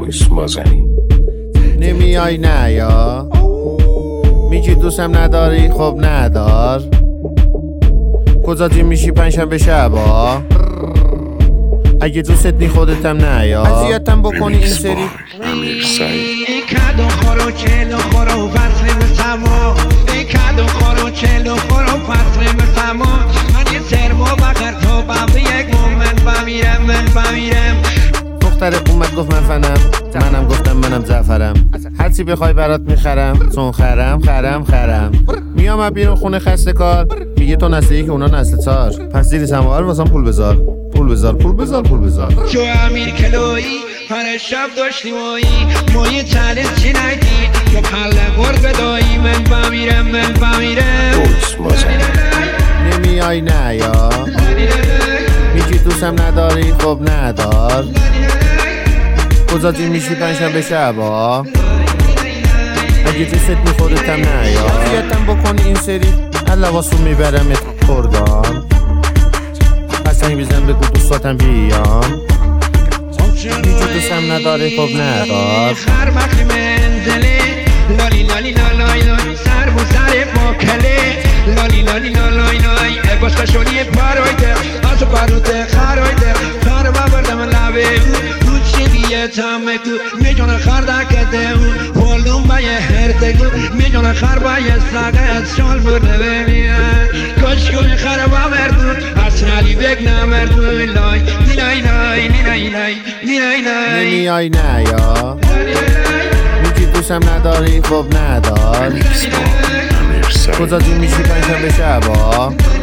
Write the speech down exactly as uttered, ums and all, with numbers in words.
دویس مازنی نمیای نه یا میگی دوستم نداری خب ندار کجا جیم میشی پنجشنبه شبا اگه دوستت نی خودتم نه یا اذیتم بکنی این سری امیر سعید کدو خورو چلو خورو فصل مسما کدو خورو چلو خورو فصل مسما من یه سرمو بخر تو به یک مومن بمیرم من بمیرم دختر اومد گفت من فنم منم گفتم منم زعفرم هرچی بخوای برات میخرم چون خرم خرم خرم میام بیرون خونه خسته کار میگه تو نسلی که اونا نسل چار پس زیر سماور واسم پول بذار پول بذار پول بذار پول بذار تو امیر کلویی هر شب داشتی مایی مایی چالش چی نگی تو پله گرگ دایی من بمیرم من بمیرم دویس مازنی نمیای نه یا میگی دوستم نداری خب ندار کجا جیم میشی پنجشنبه شبا اگه دوستت نی خودتم نه یا اذیتم بکنی این سری لباسو میبرمت کردان قشنگ بزن بگو دوستاتم بیام میگی دوستم نداری خب ندار خر وقتی منزله لالی لالی لالای لای سر بو سر باکله لالی لالی لالای لای باز قشونی پارویده آسو پاروده خارویده کار بابردم لبه بود شدیه تامه تو میجونه خر دکته او پولدون با یه هرده گو میجونه خر با یه ساقه شال برده بمیه کشکوی خر بابردون اصنالی بگ نمردون لای نیلای لای نیلای لای نیلای لای نمیای نه یا میگی دوستم نداری خب ندار امیر سعید کجا جیم میشی پنجشنبه شبا